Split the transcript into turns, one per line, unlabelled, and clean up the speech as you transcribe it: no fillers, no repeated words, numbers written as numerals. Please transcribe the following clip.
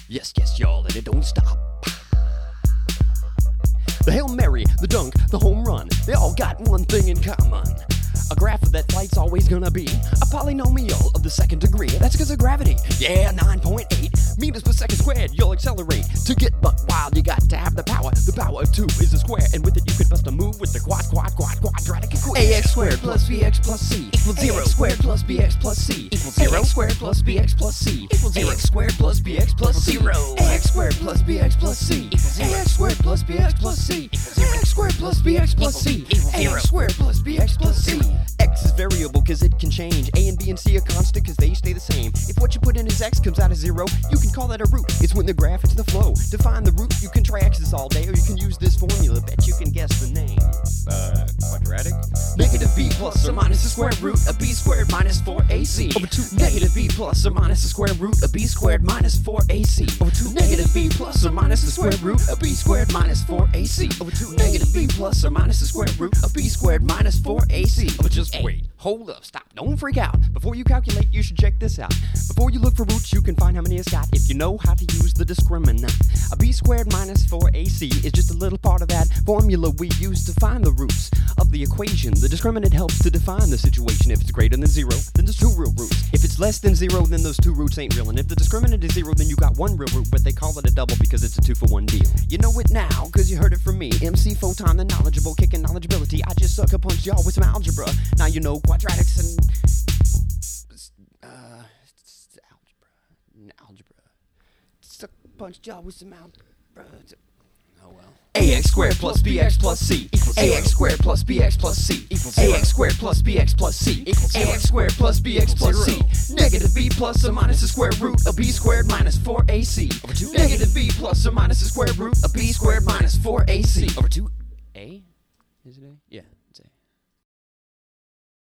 Yes, y'all, and it don't stop. The Hail Mary, the dunk, the home run, they all got one thing in common. A graph of that flight's always gonna be a polynomial of the second degree. That's because of gravity. Yeah, 9.8 meters per second squared. You'll accelerate to get buck wild. You got to have the power. The power of 2 is a square, and with it you could bust a move with the quadratic equation.
AX squared plus BX plus C
equals 0.
AX squared plus BX plus C
equals 0.
AX squared plus BX plus C
equals 0.
AX squared plus BX plus C AX squared plus BX plus C
equals 0.
AX squared plus BX plus C
equals 0.
AX squared plus BX plus C
equals 0.
AX squared plus BX plus C.
X is variable because it can change. A and B and C are constant because they stay the same. If what you put in as X comes out as 0, you can call that a root. It's when the graph is the flow. To find the root, you can try X's all day, or you can use this formula. Bet you can guess the name. Quadratic?
Negative B plus or minus the square root of B squared minus 4AC
over 2.
Negative B plus or minus the square root of B squared minus 4AC
over 2.
Negative B plus or minus the square root of B squared minus 4AC
over 2.
Negative B plus or minus the square root of B squared minus 4AC
But just wait. Hold up, stop, don't freak out. Before you calculate, you should check this out. Before you look for roots, you can find how many it's got if you know how to use the discriminant. A b squared minus 4ac is just a little part of that formula we use to find the roots of the equation. The discriminant helps to define the situation. If it's greater than 0, then there's 2 real roots. If it's less than 0, then those 2 roots ain't real. And if the discriminant is 0, then you got 1 real root, but they call it a double because it's a 2-for-1 deal. You know it now, cause you heard it from me. MC Photon, the knowledgeable, kicking knowledgeability. I just sucker punch y'all with some algebra. Now you know quadratics and algebra. Sucker punch y'all with some algebra. Oh well.
AX squared plus BX plus C
equals 0.
AX squared plus BX plus C
equals 0.
AX squared plus BX plus C
equals 0.
AX squared plus BX plus C. Negative B plus or minus the square root of B squared minus 4AC
over 2.
Negative B plus or minus the square root of B squared minus 4AC
over 2. A? Is it A? Yeah, it's A.